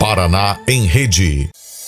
Paraná em Rede.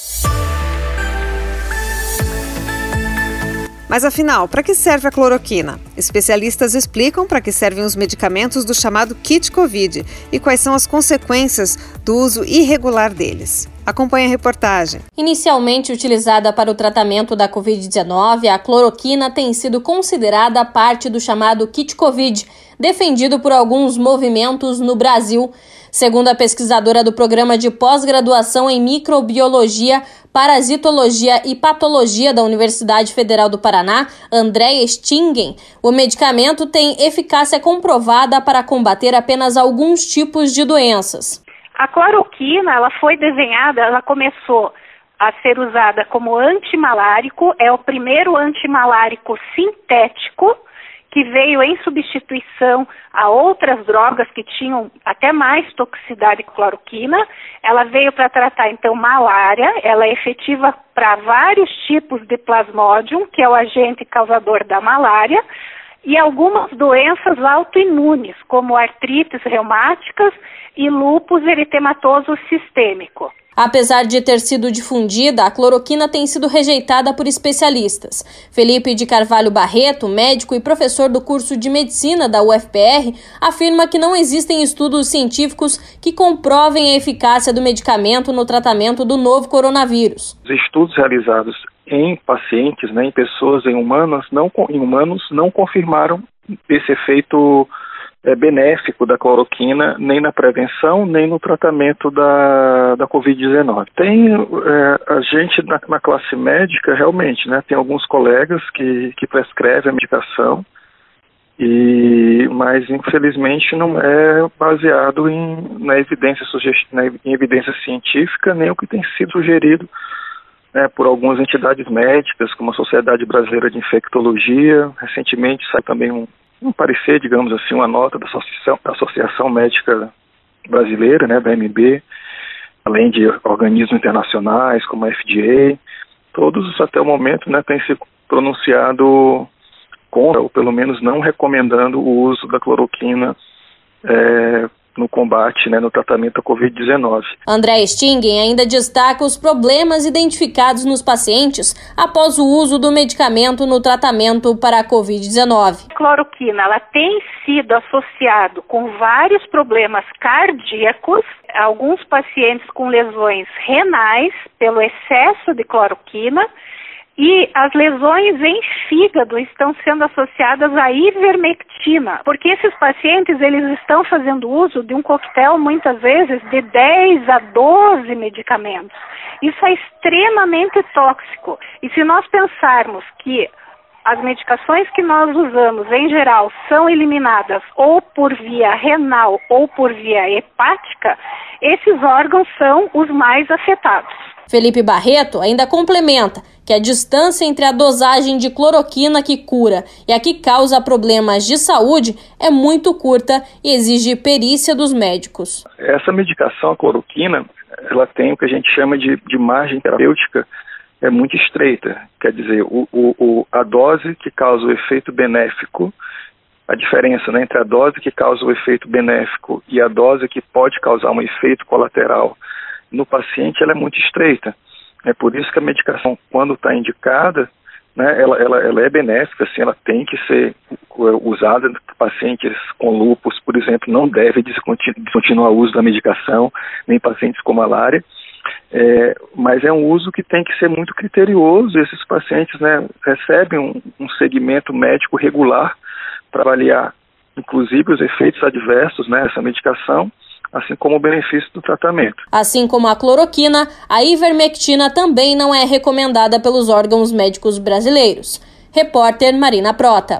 Mas afinal, para que serve a cloroquina? Especialistas explicam para que servem os medicamentos do chamado kit Covid e quais são as consequências do uso irregular deles. Acompanhe a reportagem. Inicialmente utilizada para o tratamento da Covid-19, a cloroquina tem sido considerada parte do chamado kit Covid, defendido por alguns movimentos no Brasil. Segundo a pesquisadora do programa de pós-graduação em microbiologia, parasitologia e patologia da Universidade Federal do Paraná, Andréa Stingen, o medicamento tem eficácia comprovada para combater apenas alguns tipos de doenças. A cloroquina, ela foi desenhada, ela começou a ser usada como antimalárico, é o primeiro antimalárico sintético que veio em substituição a outras drogas que tinham até mais toxicidade que a cloroquina. Ela veio para tratar, então, malária, ela é efetiva para vários tipos de Plasmodium, que é o agente causador da malária, e algumas doenças autoimunes, como artrites reumáticas e lúpus eritematoso sistêmico. Apesar de ter sido difundida, a cloroquina tem sido rejeitada por especialistas. Felipe de Carvalho Barreto, médico e professor do curso de medicina da UFPR, afirma que não existem estudos científicos que comprovem a eficácia do medicamento no tratamento do novo coronavírus. Os estudos realizados em pacientes, em pessoas, em humanos, não confirmaram esse efeito benéfico da cloroquina, nem na prevenção, nem no tratamento da Covid-19. Tem a gente na classe médica, realmente, tem alguns colegas que prescrevem a medicação, mas infelizmente não é baseado em evidência científica, nem o que tem sido sugerido por algumas entidades médicas, como a Sociedade Brasileira de Infectologia. Recentemente saiu também um parecer, digamos assim, uma nota da Associação Médica Brasileira, da AMB, além de organismos internacionais como a FDA. Todos até o momento têm se pronunciado contra, ou pelo menos não recomendando o uso da cloroquina no combate, no tratamento da Covid-19. Andréa Stingen ainda destaca os problemas identificados nos pacientes após o uso do medicamento no tratamento para a Covid-19. A cloroquina, ela tem sido associado com vários problemas cardíacos, alguns pacientes com lesões renais pelo excesso de cloroquina, e as lesões em fígado estão sendo associadas à ivermectina, porque esses pacientes eles estão fazendo uso de um coquetel, muitas vezes, de 10 a 12 medicamentos. Isso é extremamente tóxico. E se nós pensarmos que as medicações que nós usamos, em geral, são eliminadas ou por via renal ou por via hepática, esses órgãos são os mais afetados. Felipe Barreto ainda complementa que a distância entre a dosagem de cloroquina que cura e a que causa problemas de saúde é muito curta e exige perícia dos médicos. Essa medicação, a cloroquina, ela tem o que a gente chama de margem terapêutica muito estreita. Quer dizer, a dose que causa o efeito benéfico, a diferença entre a dose que causa o efeito benéfico e a dose que pode causar um efeito colateral no paciente, ela é muito estreita. É por isso que a medicação, quando está indicada, ela é benéfica, assim, ela tem que ser usada. Pacientes com lúpus, por exemplo, não devem descontinuar o uso da medicação, nem pacientes com malária, mas é um uso que tem que ser muito criterioso. Esses pacientes recebem um segmento médico regular para avaliar, inclusive, os efeitos adversos dessa medicação, assim como o benefício do tratamento. Assim como a cloroquina, a ivermectina também não é recomendada pelos órgãos médicos brasileiros. Repórter Marina Prota.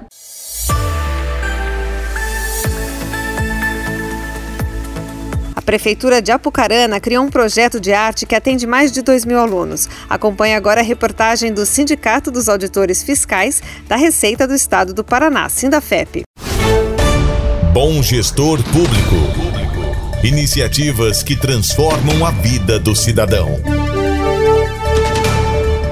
A Prefeitura de Apucarana criou um projeto de arte que atende mais de 2.000 alunos. Acompanhe agora a reportagem do Sindicato dos Auditores Fiscais da Receita do Estado do Paraná, Sindafep. Bom Gestor Público. Iniciativas que transformam a vida do cidadão.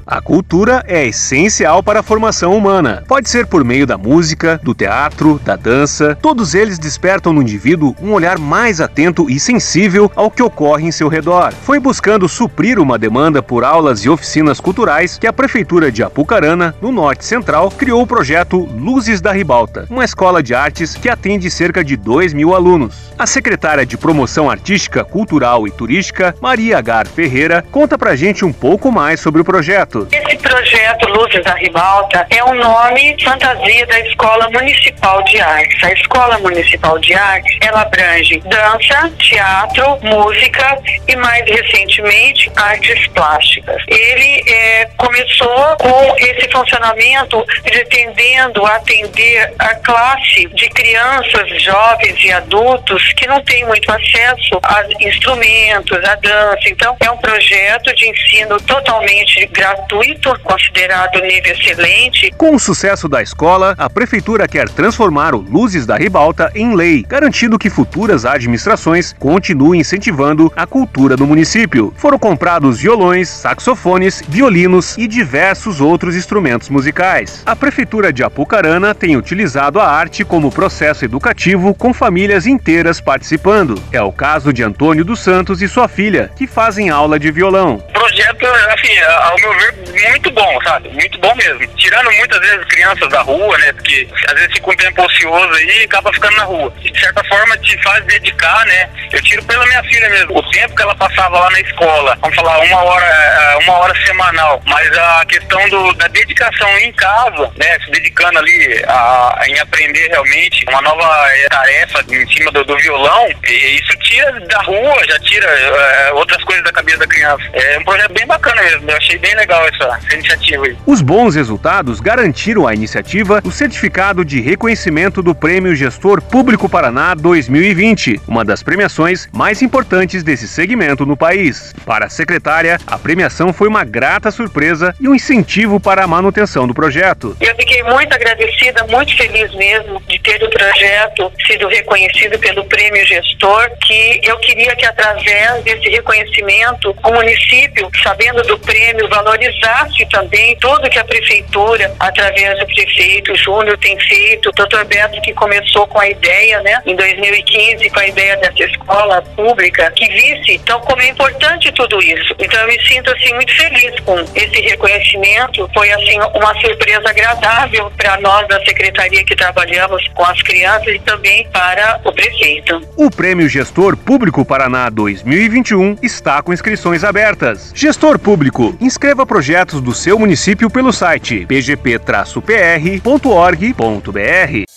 A cultura é essencial para a formação humana. Pode ser por meio da música, do teatro, da dança. Todos eles despertam no indivíduo um olhar mais atento e sensível ao que ocorre em seu redor. Foi buscando suprir uma demanda por aulas e oficinas culturais que a Prefeitura de Apucarana, no Norte Central, criou o projeto Luzes da Ribalta, uma escola de artes que atende cerca de 2.000 alunos. A secretária de Promoção Artística, Cultural e Turística, Maria Gar Ferreira, conta pra gente um pouco mais sobre o projeto. Esse projeto Luzes da Ribalta é um nome fantasia da Escola Municipal de Artes. A Escola Municipal de Artes, ela abrange dança, teatro, música e, mais recentemente, artes plásticas. Ele começou com esse funcionamento pretendendo atender a classe de crianças, jovens e adultos que não têm muito acesso a instrumentos, a dança. Então, é um projeto de ensino totalmente gratuito, considerado nível excelente. Com o sucesso da escola, a Prefeitura quer transformar o Luzes da Ribalta em lei, garantindo que futuras administrações continuem incentivando a cultura no município. Foram comprados violões, saxofones, violinos e diversos outros instrumentos musicais. A Prefeitura de Apucarana tem utilizado a arte como processo educativo, com famílias inteiras participando. É o caso de Antônio dos Santos e sua filha, que fazem aula de violão. O projeto, assim, ao meu ver, muito bom, sabe? Muito bom mesmo. Tirando muitas vezes crianças da rua, né? Porque às vezes fica um tempo ocioso aí e acaba ficando na rua. E de certa forma te faz dedicar, né? Eu tiro pela minha filha mesmo. O tempo que ela passava lá na escola, vamos falar, uma hora semanal. Mas a questão da dedicação em casa, né? Se dedicando ali em aprender realmente uma nova tarefa em cima do violão, e isso tira da rua, já tira outras coisas da cabeça da criança. É um projeto bem bacana mesmo, eu achei bem legal essa iniciativa aí. Os bons resultados garantiram à iniciativa o certificado de reconhecimento do Prêmio Gestor Público Paraná 2020, uma das premiações mais importantes desse segmento no país. Para a secretária, a premiação foi uma grata surpresa e um incentivo para a manutenção do projeto. Eu fiquei muito agradecida, muito feliz mesmo de ter o projeto sido reconhecido pelo Prêmio Gestor, que eu queria que através desse reconhecimento o município, sabendo do prêmio, valorizasse também tudo que a Prefeitura, através do prefeito Júnior, tem feito. O Dr. Beto, que começou com a ideia, né, em 2015, com a ideia dessa escola pública, que visse, então, como é importante tudo isso. Então, eu me sinto, assim, muito feliz com esse reconhecimento. Foi, assim, uma surpresa agradável para nós da Secretaria que trabalhamos com as crianças e também para o prefeito. O Prêmio Gestor Público Paraná 2021 está com inscrições abertas. Gestor Público, inscreva projetos do seu município pelo site pgp-pr.org.br.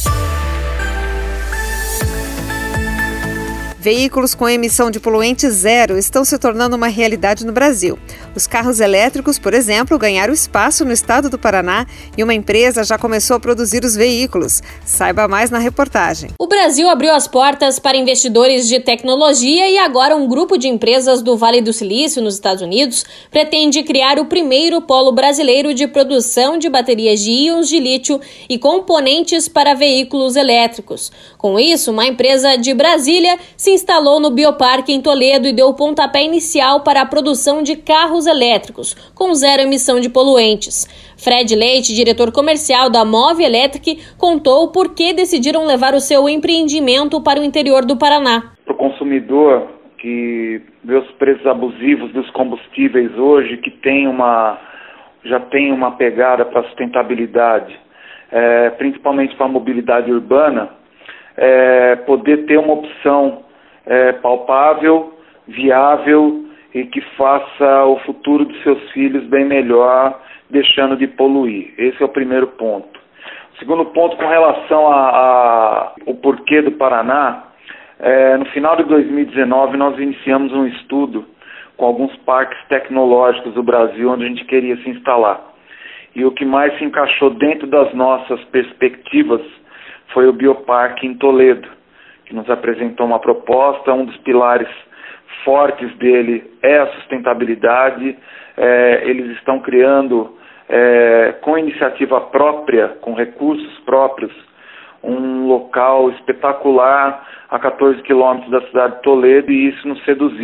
Veículos com emissão de poluente zero estão se tornando uma realidade no Brasil. Os carros elétricos, por exemplo, ganharam espaço no estado do Paraná e uma empresa já começou a produzir os veículos. Saiba mais na reportagem. O Brasil abriu as portas para investidores de tecnologia e agora um grupo de empresas do Vale do Silício, nos Estados Unidos, pretende criar o primeiro polo brasileiro de produção de baterias de íons de lítio e componentes para veículos elétricos. Com isso, uma empresa de Brasília se instalou no Bioparque em Toledo e deu o pontapé inicial para a produção de carros elétricos, com zero emissão de poluentes. Fred Leite, diretor comercial da Move Electric, contou por que decidiram levar o seu empreendimento para o interior do Paraná. Para o consumidor que vê os preços abusivos dos combustíveis hoje, que já tem uma pegada para a sustentabilidade, principalmente para a mobilidade urbana, poder ter uma opção palpável, viável e que faça o futuro de seus filhos bem melhor, deixando de poluir. Esse é o primeiro ponto. O segundo ponto, com relação ao porquê do Paraná, no final de 2019 nós iniciamos um estudo com alguns parques tecnológicos do Brasil onde a gente queria se instalar. E o que mais se encaixou dentro das nossas perspectivas foi o Bioparque em Toledo, que nos apresentou uma proposta. Um dos pilares fortes dele é a sustentabilidade. Eles estão criando, com iniciativa própria, com recursos próprios, um local espetacular a 14 quilômetros da cidade de Toledo, e isso nos seduziu.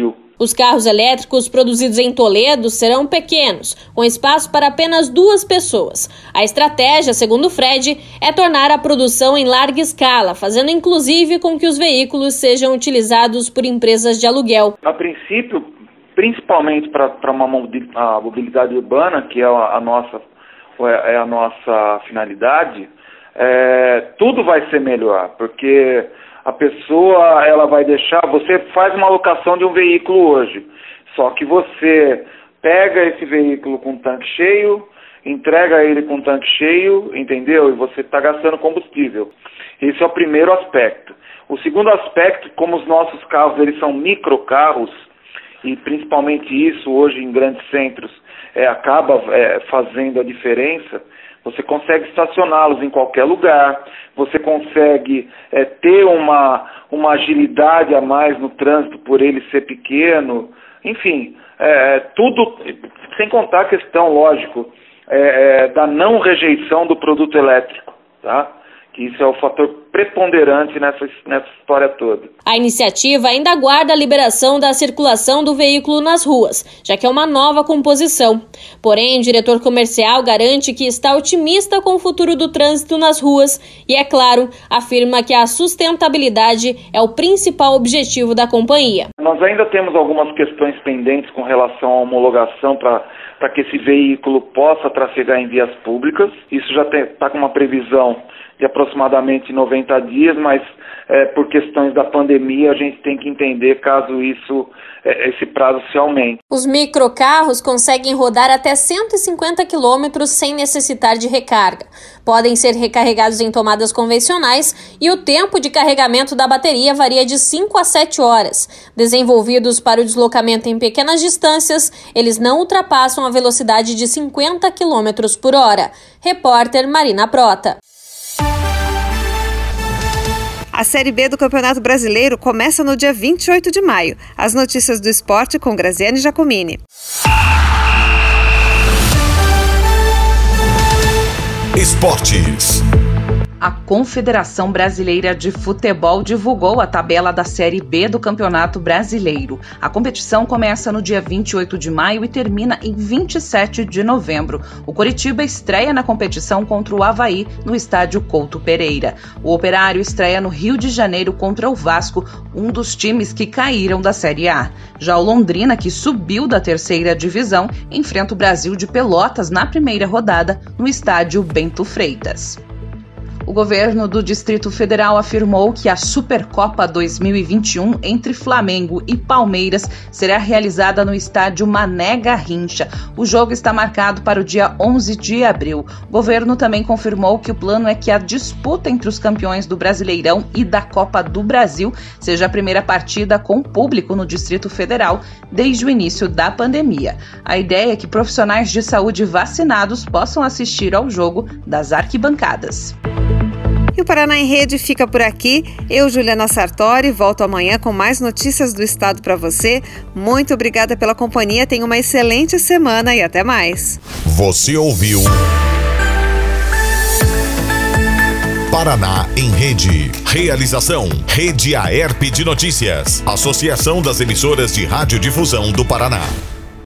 Os carros elétricos produzidos em Toledo serão pequenos, com espaço para apenas 2 pessoas. A estratégia, segundo Fred, é tornar a produção em larga escala, fazendo inclusive com que os veículos sejam utilizados por empresas de aluguel. A princípio, principalmente para uma mobilidade urbana, que é a nossa finalidade, tudo vai ser melhor, porque a pessoa ela vai deixar, você faz uma alocação de um veículo hoje, só que você pega esse veículo com tanque cheio, entrega ele com tanque cheio, entendeu? E você está gastando combustível. Esse é o primeiro aspecto. O segundo aspecto, como os nossos carros eles são microcarros, e principalmente isso hoje em grandes centros acaba fazendo a diferença, você consegue estacioná-los em qualquer lugar, você consegue ter uma agilidade a mais no trânsito por ele ser pequeno, enfim, tudo, sem contar a questão, lógico, da não rejeição do produto elétrico, tá? Que isso é o fator preponderante nessa história toda. A iniciativa ainda aguarda a liberação da circulação do veículo nas ruas, já que é uma nova composição. Porém, o diretor comercial garante que está otimista com o futuro do trânsito nas ruas e, é claro, afirma que a sustentabilidade é o principal objetivo da companhia. Nós ainda temos algumas questões pendentes com relação à homologação para que esse veículo possa trafegar em vias públicas. Isso já está com uma previsão de aproximadamente 90 dias, mas por questões da pandemia a gente tem que entender caso esse prazo se aumente. Os microcarros conseguem rodar até 150 quilômetros sem necessitar de recarga. Podem ser recarregados em tomadas convencionais e o tempo de carregamento da bateria varia de 5 a 7 horas. Desenvolvidos para o deslocamento em pequenas distâncias, eles não ultrapassam a velocidade de 50 quilômetros por hora. Repórter Marina Prota. A Série B do Campeonato Brasileiro começa no dia 28 de maio. As notícias do esporte com Graziane Giacomini. Esportes. A Confederação Brasileira de Futebol divulgou a tabela da Série B do Campeonato Brasileiro. A competição começa no dia 28 de maio e termina em 27 de novembro. O Coritiba estreia na competição contra o Avaí no estádio Couto Pereira. O Operário estreia no Rio de Janeiro contra o Vasco, um dos times que caíram da Série A. Já o Londrina, que subiu da terceira divisão, enfrenta o Brasil de Pelotas na primeira rodada no estádio Bento Freitas. O governo do Distrito Federal afirmou que a Supercopa 2021 entre Flamengo e Palmeiras será realizada no estádio Mané Garrincha. O jogo está marcado para o dia 11 de abril. O governo também confirmou que o plano é que a disputa entre os campeões do Brasileirão e da Copa do Brasil seja a primeira partida com público no Distrito Federal desde o início da pandemia. A ideia é que profissionais de saúde vacinados possam assistir ao jogo das arquibancadas. E o Paraná em Rede fica por aqui. Eu, Juliana Sartori, volto amanhã com mais notícias do estado para você. Muito obrigada pela companhia, tenha uma excelente semana e até mais. Você ouviu Paraná em Rede. Realização: Rede Aerp de Notícias. Associação das Emissoras de Radiodifusão do Paraná.